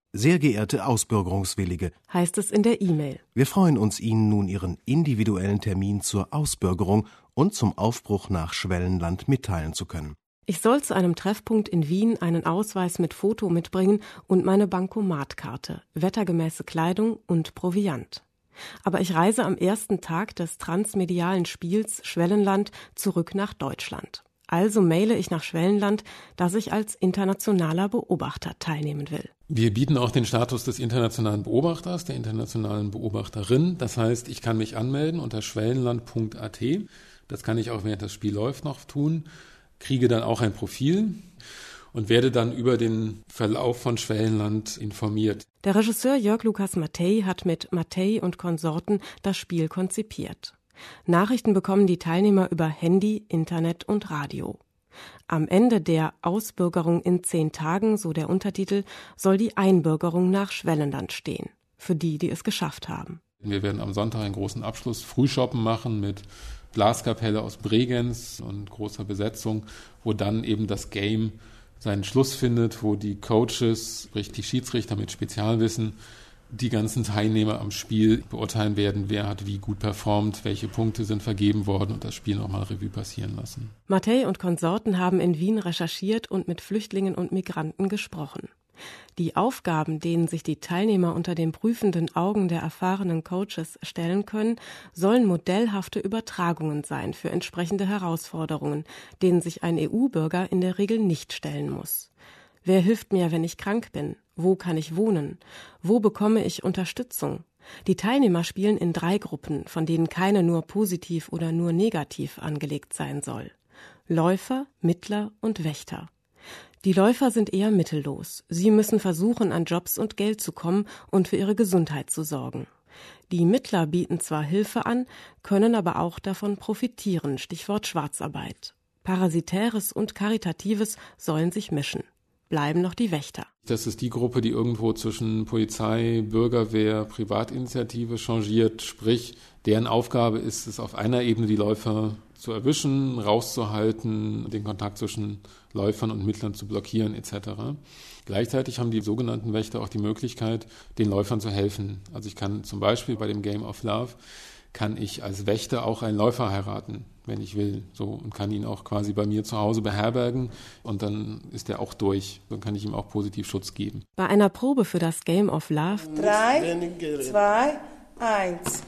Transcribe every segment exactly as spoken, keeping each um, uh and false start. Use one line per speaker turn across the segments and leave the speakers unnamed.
Sehr geehrte Ausbürgerungswillige,
heißt es in der E-Mail.
Wir freuen uns, Ihnen nun Ihren individuellen Termin zur Ausbürgerung und zum Aufbruch nach Schwellenland mitteilen zu können.
Ich soll zu einem Treffpunkt in Wien einen Ausweis mit Foto mitbringen und meine Bankomatkarte, wettergemäße Kleidung und Proviant. Aber ich reise am ersten Tag des transmedialen Spiels Schwellenland zurück nach Deutschland. Also maile ich nach Schwellenland, dass ich als internationaler Beobachter teilnehmen will.
Wir bieten auch den Status des internationalen Beobachters, der internationalen Beobachterin. Das heißt, ich kann mich anmelden unter schwellenland punkt a t. Das kann ich auch während das Spiel läuft noch tun. Kriege dann auch ein Profil und werde dann über den Verlauf von Schwellenland informiert.
Der Regisseur Jörg Lukas Mattei hat mit Mattei und Konsorten das Spiel konzipiert. Nachrichten bekommen die Teilnehmer über Handy, Internet und Radio. Am Ende der Ausbürgerung in zehn Tagen, so der Untertitel, soll die Einbürgerung nach Schwellenland stehen, für die, die es geschafft haben.
Wir werden am Sonntag einen großen Abschluss Frühschoppen machen mit Blaskapelle aus Bregenz und großer Besetzung, wo dann eben das Game seinen Schluss findet, wo die Coaches, sprich die Schiedsrichter mit Spezialwissen, die ganzen Teilnehmer am Spiel beurteilen werden, wer hat wie gut performt, welche Punkte sind vergeben worden und das Spiel nochmal Revue passieren lassen.
Mattei und Konsorten haben in Wien recherchiert und mit Flüchtlingen und Migranten gesprochen. Die Aufgaben, denen sich die Teilnehmer unter den prüfenden Augen der erfahrenen Coaches stellen können, sollen modellhafte Übertragungen sein für entsprechende Herausforderungen, denen sich ein E U-Bürger in der Regel nicht stellen muss. Wer hilft mir, wenn ich krank bin? Wo kann ich wohnen? Wo bekomme ich Unterstützung? Die Teilnehmer spielen in drei Gruppen, von denen keine nur positiv oder nur negativ angelegt sein soll. Läufer, Mittler und Wächter. Die Läufer sind eher mittellos. Sie müssen versuchen, an Jobs und Geld zu kommen und für ihre Gesundheit zu sorgen. Die Mittler bieten zwar Hilfe an, können aber auch davon profitieren, Stichwort Schwarzarbeit. Parasitäres und Karitatives sollen sich mischen. Bleiben noch die Wächter.
Das ist die Gruppe, die irgendwo zwischen Polizei, Bürgerwehr, Privatinitiative changiert, sprich, deren Aufgabe ist es, auf einer Ebene die Läufer zu erwischen, rauszuhalten, den Kontakt zwischen Läufern und Mittlern zu blockieren et cetera. Gleichzeitig haben die sogenannten Wächter auch die Möglichkeit, den Läufern zu helfen. Also ich kann zum Beispiel bei dem Game of Love, kann ich als Wächter auch einen Läufer heiraten, wenn ich will, so, und kann ihn auch quasi bei mir zu Hause beherbergen und dann ist er auch durch. Dann kann ich ihm auch positiv Schutz geben.
Bei einer Probe für das Game of Love
Drei, zwei, eins.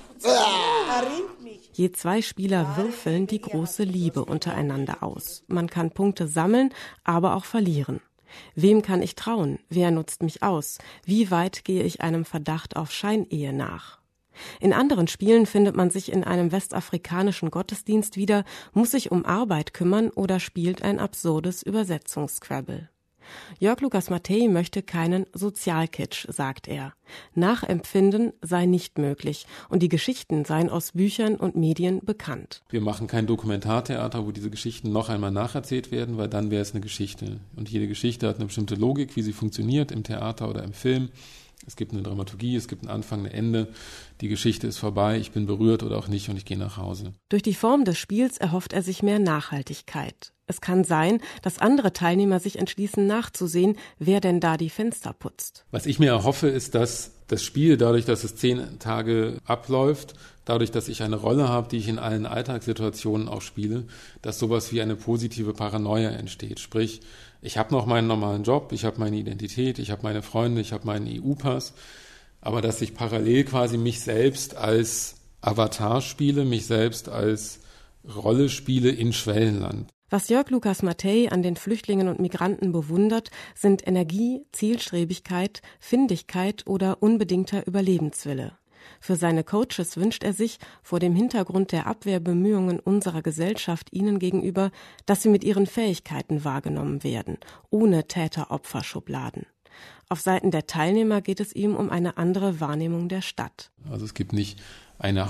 Je zwei Spieler würfeln die große Liebe untereinander aus. Man kann Punkte sammeln, aber auch verlieren. Wem kann ich trauen? Wer nutzt mich aus? Wie weit gehe ich einem Verdacht auf Scheinehe nach? In anderen Spielen findet man sich in einem westafrikanischen Gottesdienst wieder, muss sich um Arbeit kümmern oder spielt ein absurdes Übersetzungsquabble. Jörg Lukas Mattei möchte keinen Sozialkitsch, sagt er. Nachempfinden sei nicht möglich und die Geschichten seien aus Büchern und Medien bekannt.
Wir machen kein Dokumentartheater, wo diese Geschichten noch einmal nacherzählt werden, weil dann wäre es eine Geschichte. Und jede Geschichte hat eine bestimmte Logik, wie sie funktioniert im Theater oder im Film. Es gibt eine Dramaturgie, es gibt einen Anfang, ein Ende. Die Geschichte ist vorbei, ich bin berührt oder auch nicht und ich gehe nach Hause.
Durch die Form des Spiels erhofft er sich mehr Nachhaltigkeit. Es kann sein, dass andere Teilnehmer sich entschließen nachzusehen, wer denn da die Fenster putzt.
Was ich mir erhoffe, ist, dass das Spiel, dadurch, dass es zehn Tage abläuft, dadurch, dass ich eine Rolle habe, die ich in allen Alltagssituationen auch spiele, dass sowas wie eine positive Paranoia entsteht. Sprich, ich habe noch meinen normalen Job, ich habe meine Identität, ich habe meine Freunde, ich habe meinen E U-Pass, aber dass ich parallel quasi mich selbst als Avatar spiele, mich selbst als Rolle spiele in Schwellenland.
Was Jörg Lukas Mattei an den Flüchtlingen und Migranten bewundert, sind Energie, Zielstrebigkeit, Findigkeit oder unbedingter Überlebenswille. Für seine Coaches wünscht er sich, vor dem Hintergrund der Abwehrbemühungen unserer Gesellschaft ihnen gegenüber, dass sie mit ihren Fähigkeiten wahrgenommen werden, ohne Täter-Opfer-Schubladen. Auf Seiten der Teilnehmer geht es ihm um eine andere Wahrnehmung der Stadt.
Also es gibt nicht eine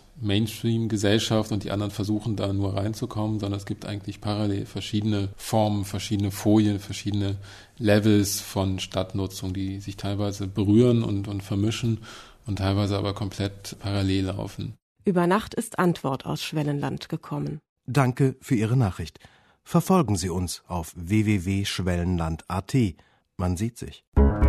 Haupt-Mainstream-Gesellschaft und die anderen versuchen da nur reinzukommen, sondern es gibt eigentlich parallel verschiedene Formen, verschiedene Folien, verschiedene Levels von Stadtnutzung, die sich teilweise berühren und, und vermischen und teilweise aber komplett parallel laufen.
Über Nacht ist Antwort aus Schwellenland gekommen.
Danke für Ihre Nachricht. Verfolgen Sie uns auf w w w punkt schwellenland punkt a t. Man sieht sich.